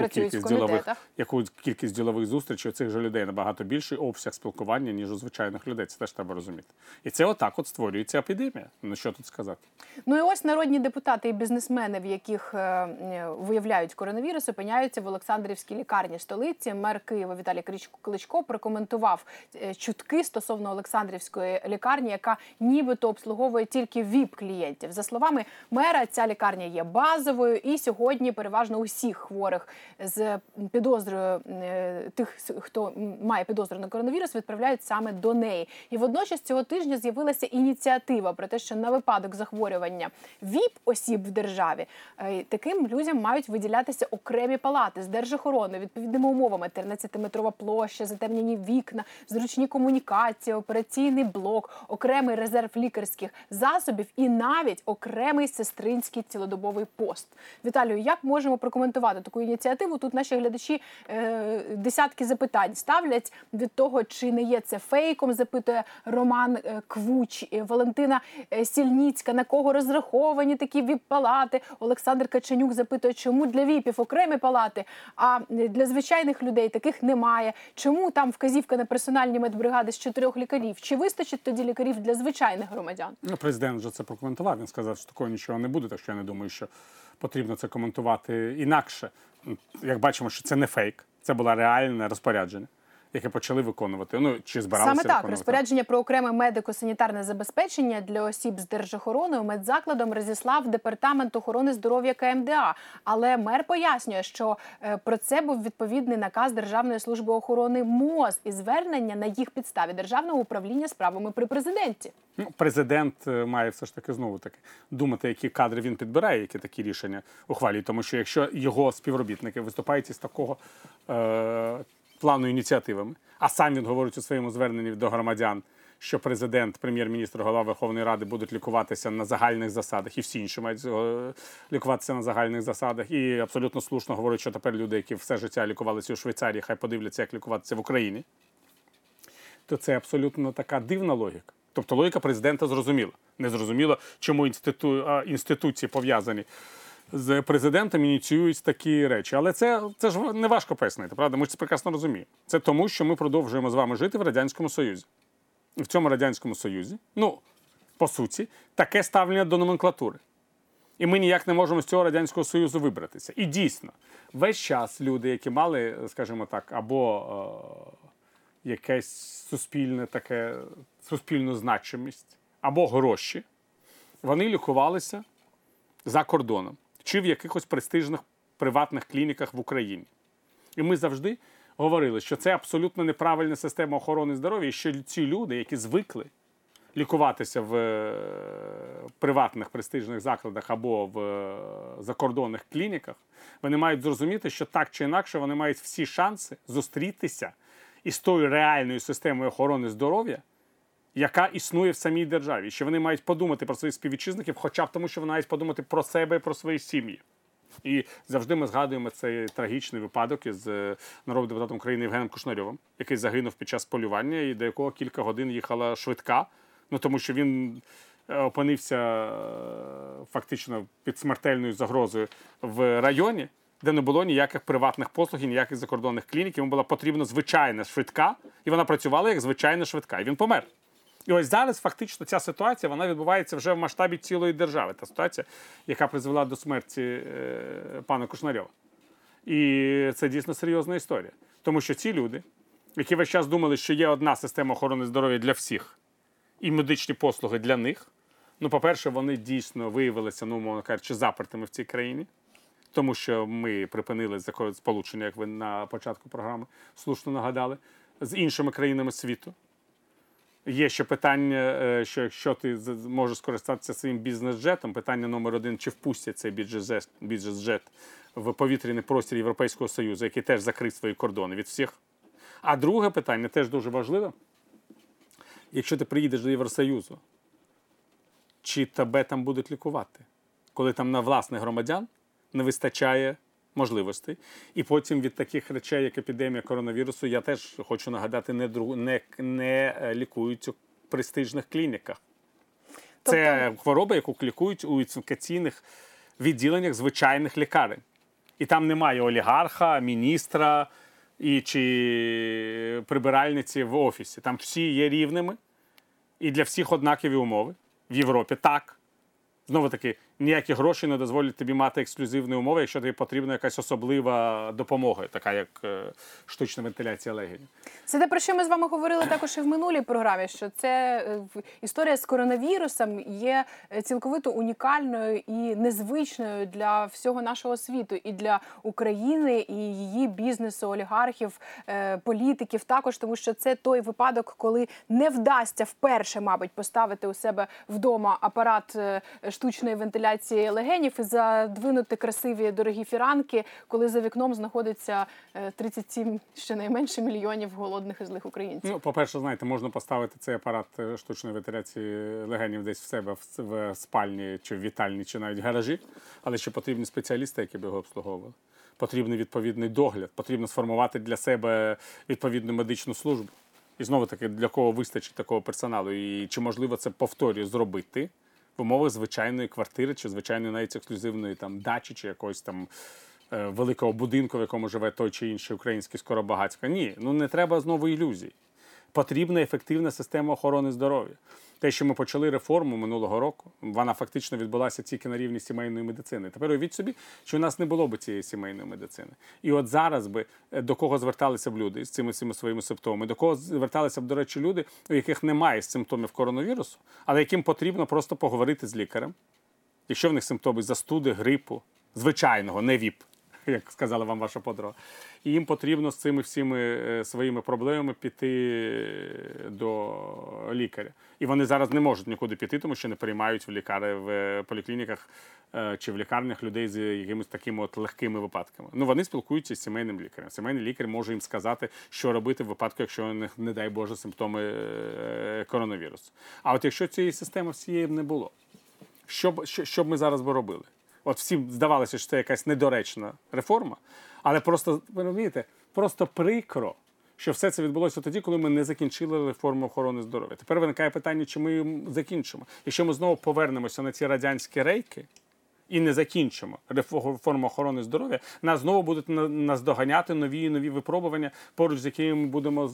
яку кількість ділових зустрічей у цих же людей набагато більший обсяг спілкування, ніж у звичайних людей. Це теж треба розуміти. І це отак от створюється епідемія. Ну, що тут сказати? Ну і ось народні депутати і бізнесмени, в яких виявляють коронавірус, опиняються в Олександрівській лікарні столиці. Мер Києва Віталій Кличко прокоментував чутки стосовно Олександрівської лікарні, яка нібито обслуговує тільки ВІП-клієнтів. За словами мера, ця лікарня є базовою, і сьогодні переважно усіх хворих з підозрою, тих, хто має підозру на коронавірус, відправляють саме до неї. І водночас цього тижня з'явилася ініціатива про те, що на випадок захворювання ВІП-осіб в державі таким людям мають виділятися окремі палати з держохороною, відповідними умовами: 13-метрова площа, затемнені вікна, зручні комунікації, операційний блок, окремий резерв лікарських засобів і навіть окремий сестринський цілодобовий пост. Віталію, як можемо прокоментувати таку ініціативу? Тут наші глядачі десятки запитань ставлять від того, чи не є це фейком, запитує Роман Квуч, Валентина Сільніцька, на кого розраховані такі ВІП-палати. Олександр Каченюк запитує, чому для ВІПів окремі палати, а для звичайних людей таких немає. Чому там вказівка на персональні медбригади з 4 лікарів? Чи вистачить тоді лікарів для звичайних громадян? Президент вже це прокоментував. Він сказав, що такого нічого не буде, так що я не думаю, що потрібно це коментувати інакше. Як бачимо, що це не фейк, це було реальне розпорядження, яке почали виконувати. Ну, чи збиралися саме так, виконувати. розпорядження про окреме медико-санітарне забезпечення для осіб з держохороною медзакладом розіслав Департамент охорони здоров'я КМДА. Але мер пояснює, що про це був відповідний наказ Державної служби охорони МОЗ і звернення на їх підставі Державного управління справами при президенті. Ну, президент має все ж таки знову-таки думати, які кадри він підбирає, які такі рішення ухвалює. Тому що якщо його співробітники виступають із такого плану ініціативами, а сам він говорить у своєму зверненні до громадян, що президент, прем'єр-міністр, голова Верховної Ради будуть лікуватися на загальних засадах, і всі інші мають лікуватися на загальних засадах. І абсолютно слушно говорить, що тепер люди, які все життя лікувалися у Швейцарії, хай подивляться, як лікуватися в Україні. То це абсолютно така дивна логіка. Тобто логіка президента зрозуміла. Не зрозуміло, чому інституції пов'язані з президентом ініціюють такі речі. Але це ж не важко пояснити, правда? Ми ж це прекрасно розуміємо. Це тому, що ми продовжуємо з вами жити в Радянському Союзі. І в цьому Радянському Союзі, ну, по суті, таке ставлення до номенклатури. І ми ніяк не можемо з цього Радянського Союзу вибратися. І дійсно, весь час люди, які мали, скажімо так, або якесь суспільну значимість, або гроші, вони лікувалися за кордоном чи в якихось престижних приватних клініках в Україні. І ми завжди говорили, що це абсолютно неправильна система охорони здоров'я, і що ці люди, які звикли лікуватися в приватних престижних закладах або в закордонних клініках, вони мають зрозуміти, що так чи інакше вони мають всі шанси зустрітися із тою реальною системою охорони здоров'я, яка існує в самій державі. Що вони мають подумати про своїх співвітчизників, хоча б тому, що вони мають подумати про себе і про свої сім'ї. І завжди ми згадуємо цей трагічний випадок із народним депутатом України Євгеном Кушнарьовим, який загинув під час полювання і до якого кілька годин їхала швидка, ну тому що він опинився фактично під смертельною загрозою в районі, де не було ніяких приватних послуг і ніяких закордонних клінік. Йому була потрібна звичайна швидка, і вона працювала як звичайна швидка. І він помер. І ось зараз фактично ця ситуація, вона відбувається вже в масштабі цілої держави. Та ситуація, яка призвела до смерті пана Кушнарьова. І це дійсно серйозна історія. Тому що ці люди, які весь час думали, що є одна система охорони здоров'я для всіх і медичні послуги для них, ну, по-перше, вони дійсно виявилися, ну, мовно кажучи, запертими в цій країні. Тому що ми припинили сполучення, як ви на початку програми слушно нагадали, з іншими країнами світу. Є ще питання, що якщо ти можеш скористатися своїм бізнес-джетом, питання номер 1, чи впустять цей бізнес-джет в повітряний простір Європейського Союзу, який теж закрив свої кордони від всіх. А друге питання, теж дуже важливе, якщо ти приїдеш до Євросоюзу, чи тебе там будуть лікувати, коли там на власних громадян не вистачає можливостей. І потім від таких речей, як епідемія коронавірусу, я теж хочу нагадати, не лікують у престижних клініках. Це хвороба, яку лікують у інфекційних відділеннях звичайних лікарень. І там немає олігарха, міністра чи прибиральниці в офісі. Там всі є рівними і для всіх однакові умови. В Європі так. Знову таки, Ніякі гроші не дозволять тобі мати ексклюзивні умови, якщо тобі потрібна якась особлива допомога, така як штучна вентиляція легенів. Це те, про що ми з вами говорили також і в минулій програмі, що історія з коронавірусом є цілковито унікальною і незвичною для всього нашого світу, і для України, і її бізнесу, олігархів, політиків також, тому що це той випадок, коли не вдасться вперше, мабуть, поставити у себе вдома апарат штучної вентиляції легенів і задвинути красиві дорогі фіранки, коли за вікном знаходиться 37 щонайменше мільйонів голодних і злих українців. Ну, по-перше, знаєте, можна поставити цей апарат штучної вентиляції легенів десь в себе в спальні, чи в вітальні, чи навіть в гаражі, але ще потрібні спеціалісти, які б його обслуговували. Потрібний відповідний догляд, потрібно сформувати для себе відповідну медичну службу. І знову-таки, для кого вистачить такого персоналу, і чи можливо це, повторюю, зробити в умовах звичайної квартири, чи звичайної навіть ексклюзивної там дачі, чи якогось там великого будинку, в якому живе той чи інший український скоробагатько. Ні, ну не треба знову ілюзій. Потрібна ефективна система охорони здоров'я. Те, що ми почали реформу минулого року, вона фактично відбулася тільки на рівні сімейної медицини. Тепер уявіть собі, що у нас не було б цієї сімейної медицини. І от зараз би до кого зверталися б люди з цими своїми симптомами, до кого зверталися б, до речі, люди, у яких немає симптомів коронавірусу, але яким потрібно просто поговорити з лікарем, якщо в них симптоми застуди, грипу, звичайного, не ВІП, як сказала вам ваша подруга. І їм потрібно з цими всіми своїми проблемами піти до лікаря. І вони зараз не можуть нікуди піти, тому що не приймають в поліклініках чи в лікарнях людей з якимись такими от легкими випадками. Ну, вони спілкуються з сімейним лікарем. Сімейний лікар може їм сказати, що робити в випадку, якщо у них, не дай Боже, симптоми коронавірусу. А от якщо цієї системи всієї б не було, що б ми зараз би робили? От всім здавалося, що це якась недоречна реформа, але просто, ви розумієте, просто прикро, що все це відбулося тоді, коли ми не закінчили реформу охорони здоров'я. Тепер виникає питання, чи ми її закінчимо. Якщо ми знову повернемося на ці радянські рейки і не закінчимо реформу охорони здоров'я, нас знову будуть наздоганяти нові і нові випробування, поруч з якими ми будемо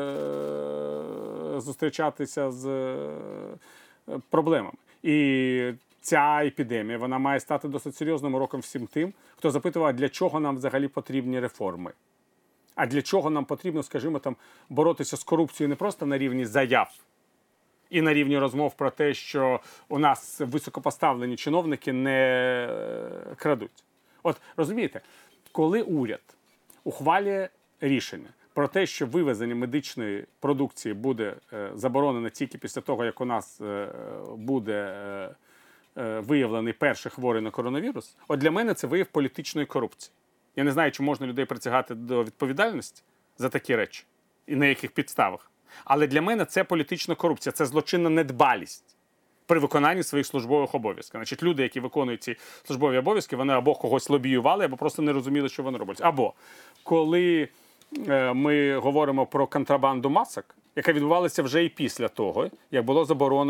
зустрічатися з проблемами. І ця епідемія, вона має стати досить серйозним уроком всім тим, хто запитував, для чого нам взагалі потрібні реформи. А для чого нам потрібно, скажімо, там, боротися з корупцією не просто на рівні заяв і на рівні розмов про те, що у нас високопоставлені чиновники не крадуть. От, розумієте, коли уряд ухвалює рішення про те, що вивезення медичної продукції буде заборонено тільки після того, як у нас буде виявлений перший хворий на коронавірус, от для мене це вияв політичної корупції. Я не знаю, чи можна людей притягати до відповідальності за такі речі і на яких підставах. Але для мене це політична корупція, це злочинна недбалість при виконанні своїх службових обов'язків. Значить, люди, які виконують ці службові обов'язки, вони або когось лобіювали, або просто не розуміли, що вони роблять. Або коли ми говоримо про контрабанду масок, яка відбувалася вже і після того, як було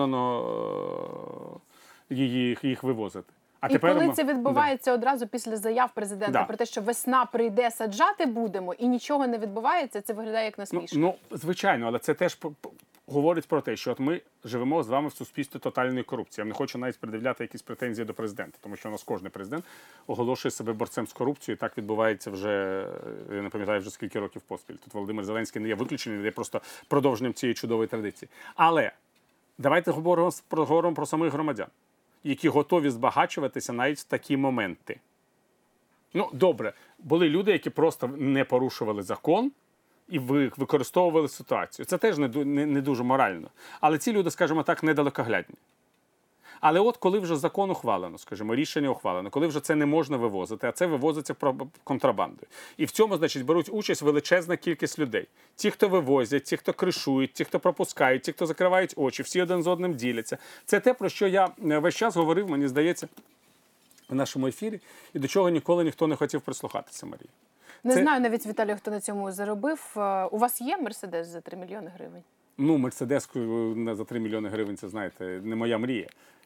заборонено їх вивозити. І коли це відбувається одразу після заяв президента про те, що весна прийде, саджати будемо, і нічого не відбувається, це виглядає як насмішка. Ну, звичайно, але це теж говорить про те, що от ми живемо з вами в суспільстві тотальної корупції. Я не хочу навіть пред'являти якісь претензії до президента, тому що у нас кожен президент оголошує себе борцем з корупцією, і так відбувається вже, я не пам'ятаю, вже скільки років поспіль. Тут Володимир Зеленський не є виключенням, він є просто продовженням цієї чудової традиції. Але давайте говоримо про самих громадян, які готові збагачуватися навіть в такі моменти. Ну, добре, були люди, які просто не порушували закон і використовували ситуацію. Це теж не дуже морально. Але ці люди, скажімо так, недалекоглядні. Але от коли вже закон ухвалено, скажімо, рішення ухвалено, коли вже це не можна вивозити, а це вивозиться контрабандою. І в цьому, значить, беруть участь величезна кількість людей. Ті, хто вивозять, ті, хто кришують, ті, хто пропускають, ті, хто закривають очі, всі один з одним діляться. Це те, про що я весь час говорив, мені здається, в нашому ефірі, і до чого ніколи ніхто не хотів прислухатися, Марія. Не знаю навіть, Віталію, хто на цьому заробив. У вас є Мерседес за 3 мільйони гривень? Ну, Мерседес за 3 мільйони гривень, це, знаєте, не моя мрія.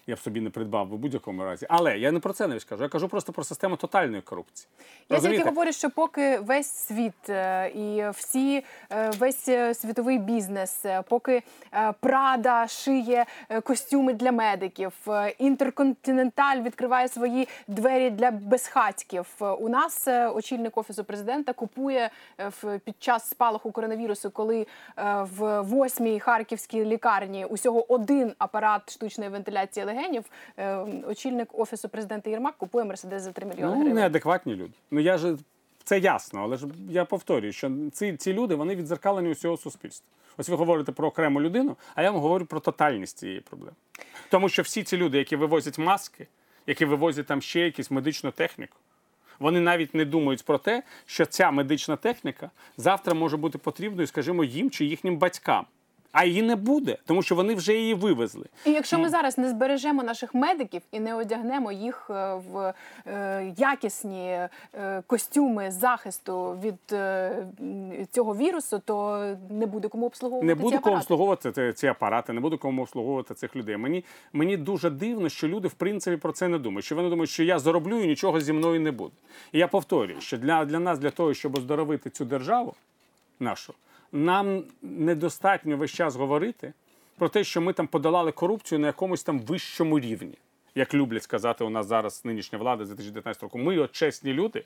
я б собі не придбав в будь-якому разі. Але я не про це не кажу. Я кажу просто про систему тотальної корупції. Я тільки говорю, що поки весь світ і весь світовий бізнес, поки Прада шиє костюми для медиків, Інтерконтиненталь відкриває свої двері для безхатьків, у нас очільник Офісу президента купує під час спалаху коронавірусу, коли в 8-й харківській лікарні усього один апарат штучної вентиляції легенів, очільник Офісу президента Єрмак купує Мерседес за 3 мільйони гривень. Неадекватні люди. Це ясно, але ж я повторюю, що ці люди, вони віддзеркалені усього суспільства. Ось ви говорите про окрему людину, а я вам говорю про тотальність цієї проблеми. Тому що всі ці люди, які вивозять маски, які вивозять там ще якусь медичну техніку, вони навіть не думають про те, що ця медична техніка завтра може бути потрібною, скажімо, їм чи їхнім батькам. А її не буде, тому що вони вже її вивезли. І якщо ми зараз не збережемо наших медиків і не одягнемо їх в якісні костюми захисту від цього вірусу, то не буде кому обслуговувати ці апарати. Не буде кому обслуговувати ці апарати, не буде кому обслуговувати цих людей. Мені дуже дивно, що люди, в принципі, про це не думають. Що вони думають, що я зароблю і нічого зі мною не буде. І я повторюю, що для нас, для того, щоб оздоровити цю державу нашу, нам недостатньо весь час говорити про те, що ми там подолали корупцію на якомусь там вищому рівні. Як люблять сказати у нас зараз нинішня влада з 2019 року. Ми чесні люди,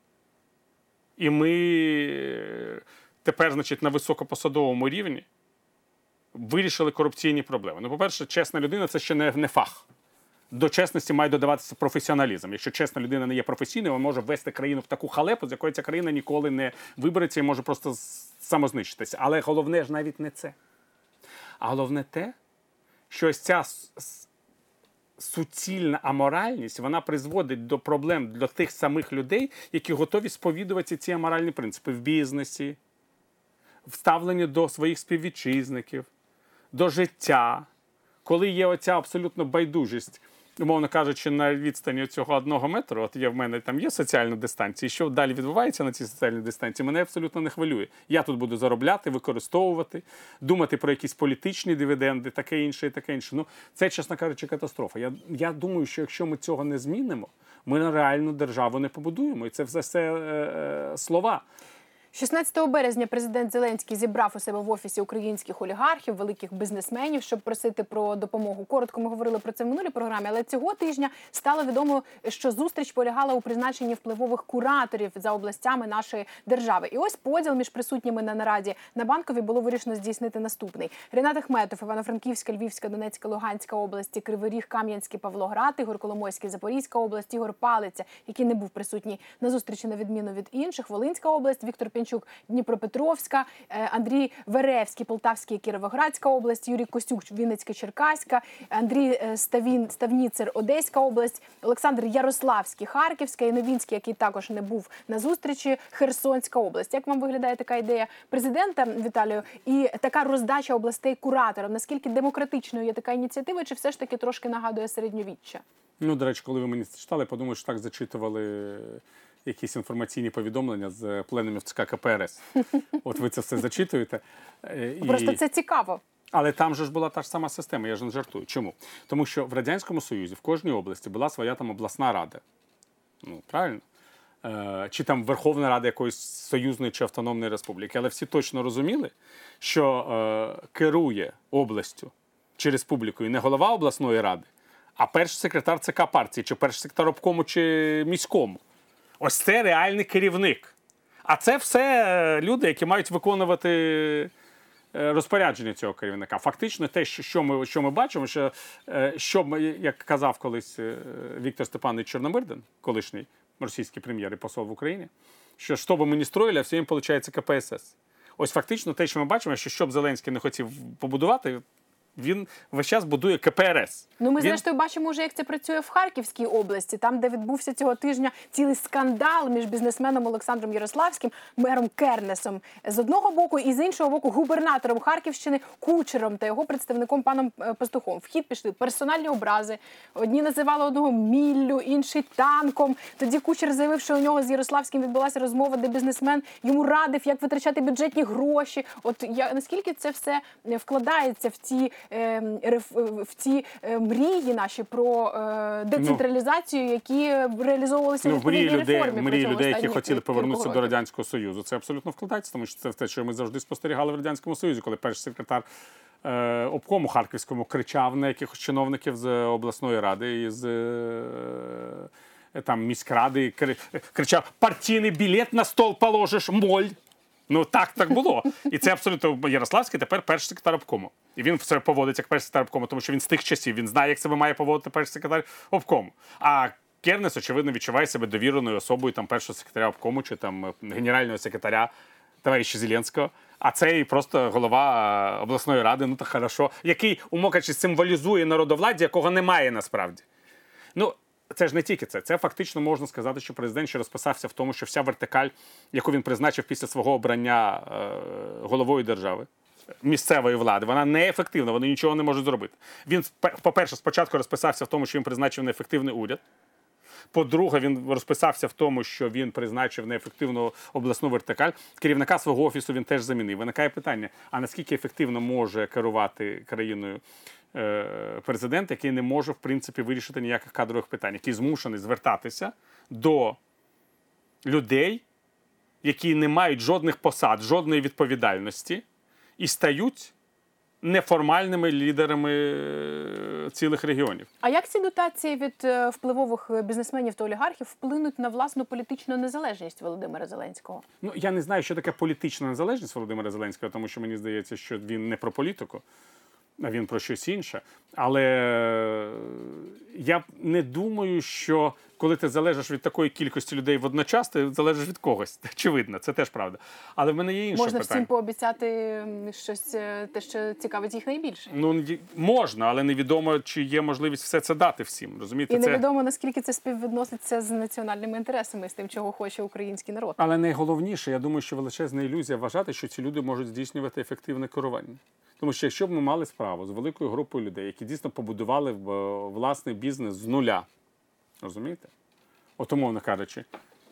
і ми тепер, значить, на високопосадовому рівні вирішили корупційні проблеми. Ну, по-перше, чесна людина – це ще не фах. До чесності має додаватися професіоналізм. Якщо чесна людина не є професійною, вона може ввести країну в таку халепу, з якої ця країна ніколи не вибереться і може просто самознищитися. Але головне ж навіть не це. А головне те, що ось ця суцільна аморальність, вона призводить до проблем для тих самих людей, які готові сповідувати ці аморальні принципи в бізнесі, в ставленні до своїх співвітчизників, до життя. Коли є оця абсолютно байдужість, умовно кажучи, на відстані цього 1 метру, от в мене там є соціальна дистанція, і що далі відбувається на цій соціальній дистанції, мене абсолютно не хвилює. Я тут буду заробляти, використовувати, думати про якісь політичні дивіденди, таке інше і таке інше. Ну, це, чесно кажучи, катастрофа. Я думаю, що якщо ми цього не змінимо, ми реальну державу не побудуємо. І це все слова. 16 березня президент Зеленський зібрав у себе в офісі українських олігархів, великих бізнесменів, щоб просити про допомогу. Коротко ми говорили про це в минулій програмі, але цього тижня стало відомо, що зустріч полягала у призначенні впливових кураторів за областями нашої держави. І ось поділ між присутніми на нараді на Банковій було вирішено здійснити наступний. Рінат Ахметов, Івано-Франківська, Львівська, Донецька, Луганська області, Кривий Ріг, Кам'янський, Павлоград, Ігор Коломойський, Запорізька область, Ігор Палиця, який не був присутній на зустрічі на відміну від інших, Волинська область, Віктор Пінчук, Дніпропетровська, Андрій Веревський, Полтавська, Кіровоградська область, Юрій Костюк, Вінницька, Черкаська, Андрій Ставніцер, Одеська область, Олександр Ярославський, Харківська і Новінський, який також не був на зустрічі, Херсонська область. Як вам виглядає така ідея президента, Віталію, і така роздача областей кураторам? Наскільки демократичною є така ініціатива, чи все ж таки трошки нагадує середньовіччя? Ну, до речі, коли ви мені читали, я подумав, що так зачитували якісь інформаційні повідомлення з пленумів ЦК КПРС. От ви це все зачитуєте. Просто це цікаво. Але там же ж була та ж сама система, я ж не жартую. Чому? Тому що в Радянському Союзі в кожній області була своя там обласна рада. Ну, правильно? Чи там Верховна Рада якоїсь союзної чи автономної республіки. Але всі точно розуміли, що керує областю чи республікою не голова обласної ради, а перший секретар ЦК партії, чи перший секретар обкому, чи міському. Ось це реальний керівник. А це все люди, які мають виконувати розпорядження цього керівника. Фактично те, що ми бачимо, що як казав колись Віктор Степанович Чорномирдин, колишній російський прем'єр і посол в Україні, що би ми не строїли, а все їм виходить КПСС. Ось фактично те, що ми бачимо, що б Зеленський не хотів побудувати, він весь час будує КПРС. Ну, ми, зрештою, бачимо вже, як це працює в Харківській області, там, де відбувся цього тижня цілий скандал між бізнесменом Олександром Ярославським, мером Кернесом з одного боку, і з іншого боку губернатором Харківщини Кучером та його представником паном Пастухом. В хід пішли персональні образи. Одні називали одного Міллю, інший танком. Тоді Кучер заявив, що у нього з Ярославським відбулася розмова, де бізнесмен йому радив, як витрачати бюджетні гроші. От наскільки це все вкладається в ці в ці мрії наші про децентралізацію, які реалізовувалися в відповідній реформі. Мрії людей, які хотіли повернутися до Радянського Союзу. Це абсолютно вкладається, тому що це те, що ми завжди спостерігали в Радянському Союзі, коли перший секретар обкому Харківському кричав на якихось чиновників з обласної ради і з міськради, кричав: партійний білет на стол положиш, моль. Ну так було. І це абсолютно Ярославський тепер перший секретар обкому. І він все поводиться як перший секретар обкому, тому що він з тих часів, він знає, як себе має поводити перший секретар обкому. А Кернес, очевидно, відчуває себе довіреною особою першого секретаря обкому чи генерального секретаря товариша Зеленського. А цей просто голова обласної ради, ну так хорошо, який, умовно кажучи, символізує народовладдя, якого немає насправді. Ну, це ж не тільки це. Це фактично можна сказати, що президент ще розписався в тому, що вся вертикаль, яку він призначив після свого обрання головою держави, місцевої влади, вона неефективна, вони нічого не можуть зробити. Він, по-перше, спочатку розписався в тому, що він призначив неефективний уряд. По-друге, він розписався в тому, що він призначив неефективну обласну вертикаль. Керівника свого офісу він теж замінив. Виникає питання, а наскільки ефективно може керувати країною президент, який не може, в принципі, вирішити ніяких кадрових питань, який змушений звертатися до людей, які не мають жодних посад, жодної відповідальності і стають неформальними лідерами цілих регіонів. А як ці дотації від впливових бізнесменів та олігархів вплинуть на власну політичну незалежність Володимира Зеленського? Ну, я не знаю, що таке політична незалежність Володимира Зеленського, тому що мені здається, що він не про політику, а він про щось інше. Але я не думаю, що коли ти залежиш від такої кількості людей водночас, ти залежиш від когось. Очевидно, це теж правда. Але в мене є інше питання. Можна всім пообіцяти щось, те, що цікавить їх найбільше. Ну, можна, але невідомо, чи є можливість все це дати всім. Розумієте? І невідомо, наскільки це співвідноситься з національними інтересами, з тим, чого хоче український народ. Але найголовніше, я думаю, що величезна ілюзія вважати, що ці люди можуть здійснювати ефективне керування. Тому що якщо б ми мали справу з великою групою людей, які дійсно побудували власний бізнес з нуля, розумієте? От, умовно кажучи,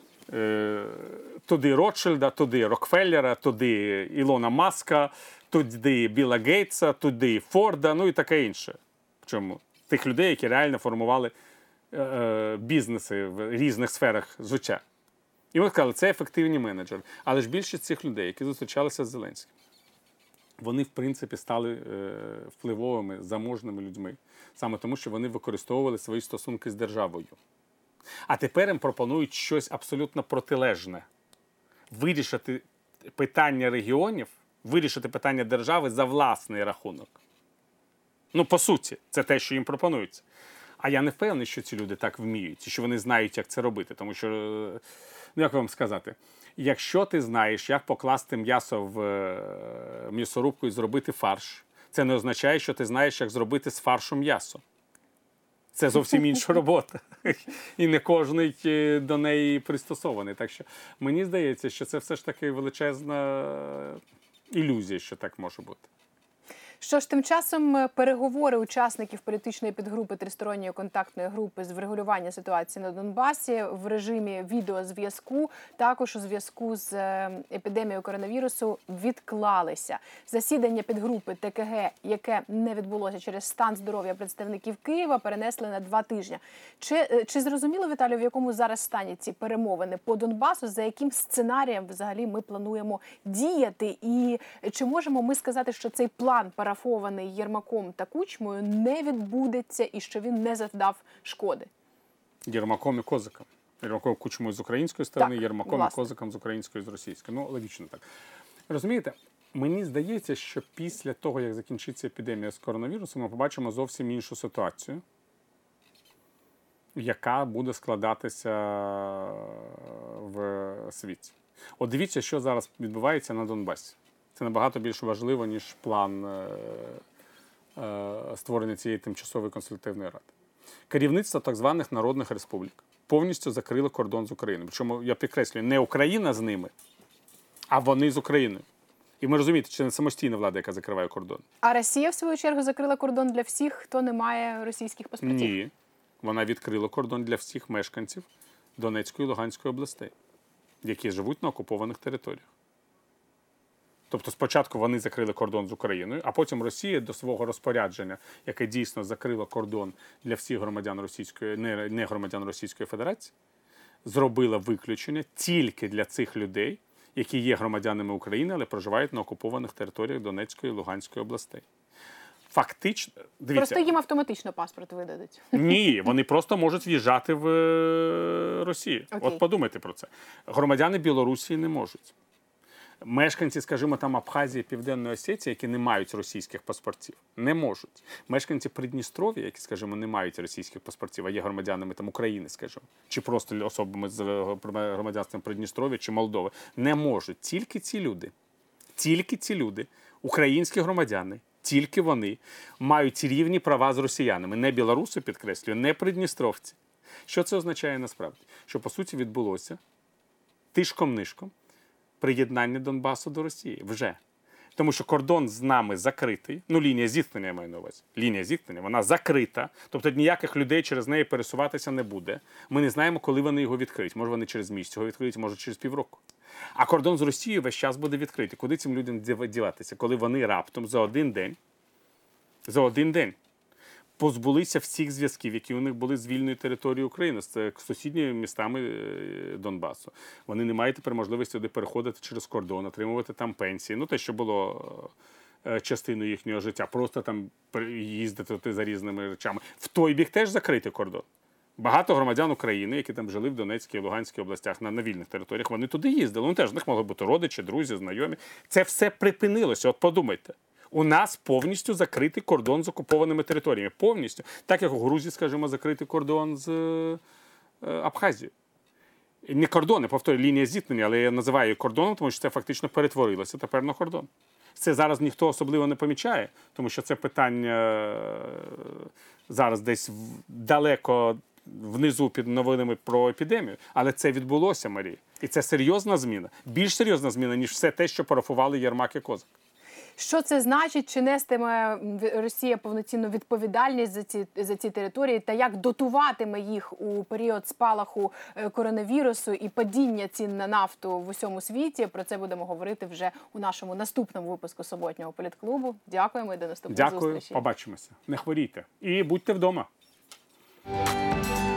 туди Ротшильда, туди Рокфеллера, туди Ілона Маска, туди Білла Гейтса, туди Форда, ну і таке інше. Чому? Тих людей, які реально формували бізнеси в різних сферах життя. І ми сказали, це ефективні менеджери. Але ж більшість цих людей, які зустрічалися з Зеленським, вони, в принципі, стали впливовими, заможними людьми. Саме тому, що вони використовували свої стосунки з державою. А тепер їм пропонують щось абсолютно протилежне. Вирішити питання регіонів, вирішити питання держави за власний рахунок. Ну, по суті, це те, що їм пропонується. А я не впевнений, що ці люди так вміють, і що вони знають, як це робити. Тому що, ну, як вам сказати, якщо ти знаєш, як покласти м'ясо в м'ясорубку і зробити фарш, це не означає, що ти знаєш, як зробити з фаршу м'ясо. Це зовсім інша робота. І не кожний до неї пристосований. Так що мені здається, що це все ж таки величезна ілюзія, що так може бути. Що ж, тим часом переговори учасників політичної підгрупи Тристоронньої контактної групи з врегулювання ситуації на Донбасі в режимі відеозв'язку, також у зв'язку з епідемією коронавірусу, відклалися. Засідання підгрупи ТКГ, яке не відбулося через стан здоров'я представників Києва, перенесли на 2 тижні. Чи зрозуміло, Віталію, в якому зараз стані ці перемовини по Донбасу, за яким сценарієм взагалі ми плануємо діяти? І чи можемо ми сказати, що цей план парафований Єрмаком та Кучмою не відбудеться і що він не завдав шкоди? Єрмаком і Козаком. Єрмаком Кучмою з української сторони, Так, Єрмаком власне. і Козаком з української і з російської. Ну, логічно так. Розумієте, мені здається, що після того, як закінчиться епідемія з коронавірусом, ми побачимо зовсім іншу ситуацію, яка буде складатися в світі. От дивіться, що зараз відбувається на Донбасі. Це набагато більш важливо, ніж план створення цієї тимчасової консультативної ради. Керівництво так званих народних республік повністю закрило кордон з Україною. Причому, я підкреслюю, не Україна з ними, а вони з Україною. І ми розумієте, що це не самостійна влада, яка закриває кордон. А Росія, в свою чергу, закрила кордон для всіх, хто не має російських паспортів? Ні. Вона відкрила кордон для всіх мешканців Донецької і Луганської областей, які живуть на окупованих територіях. Тобто спочатку вони закрили кордон з Україною, а потім Росія до свого розпорядження, яке дійсно закрило кордон для всіх громадян Російської, не громадян Російської Федерації, зробила виключення тільки для цих людей, які є громадянами України, але проживають на окупованих територіях Донецької і Луганської областей. Фактично, дивіться. Просто їм автоматично паспорт видадуть. Ні, вони просто можуть в'їжджати в Росію. Окей. От подумайте про це. Громадяни Білорусі не можуть. Мешканці, скажімо, там Абхазії, Південної Осетії, які не мають російських паспортів, не можуть. Мешканці Придністров'я, які, скажімо, не мають російських паспортів, а є громадянами там України, скажімо, чи просто особами з громадянством Придністров'я чи Молдови, не можуть. Тільки ці люди, українські громадяни, тільки вони мають рівні права з росіянами. Не білоруси, підкреслюю, не придністровці. Що це означає насправді? Що, по суті, відбулося тишком-нишком приєднання Донбасу до Росії. Вже. Тому що кордон з нами закритий. Ну, лінія зіткнення, я маю на увазі. Лінія зіткнення, вона закрита. Тобто ніяких людей через неї пересуватися не буде. Ми не знаємо, коли вони його відкриють. Може, вони через місяць його відкриють, може, через півроку. А кордон з Росією весь час буде відкритий. Куди цим людям діватися? Коли вони раптом за один день позбулися всіх зв'язків, які у них були з вільною територією України, з сусідніми містами Донбасу. Вони не мають тепер можливості туди переходити через кордон, отримувати там пенсії. Ну, те, що було частиною їхнього життя. Просто там їздити за різними речами. В той бік теж закритий кордон. Багато громадян України, які там жили в Донецькій і Луганській областях на вільних територіях, вони туди їздили. Ну, теж в них могли бути родичі, друзі, знайомі. Це все припинилося. От подумайте. У нас повністю закритий кордон з окупованими територіями. Повністю. Так, як у Грузії, скажімо, закритий кордон з Абхазією. Не кордони, повторюю, лінія зіткнення, але я називаю її кордоном, тому що це фактично перетворилося тепер на кордон. Це зараз ніхто особливо не помічає, тому що це питання зараз десь далеко внизу під новинами про епідемію. Але це відбулося, Марія. І це серйозна зміна. Більш серйозна зміна, ніж все те, що парафували Єрмак і Козак. Що це значить? Чи нестиме Росія повноцінну відповідальність за ці території? Та як дотуватиме їх у період спалаху коронавірусу і падіння цін на нафту в усьому світі? Про це будемо говорити вже у нашому наступному випуску суботнього політклубу. Дякуємо і до наступних зустрічей. Дякую, побачимося. Не хворійте. І будьте вдома.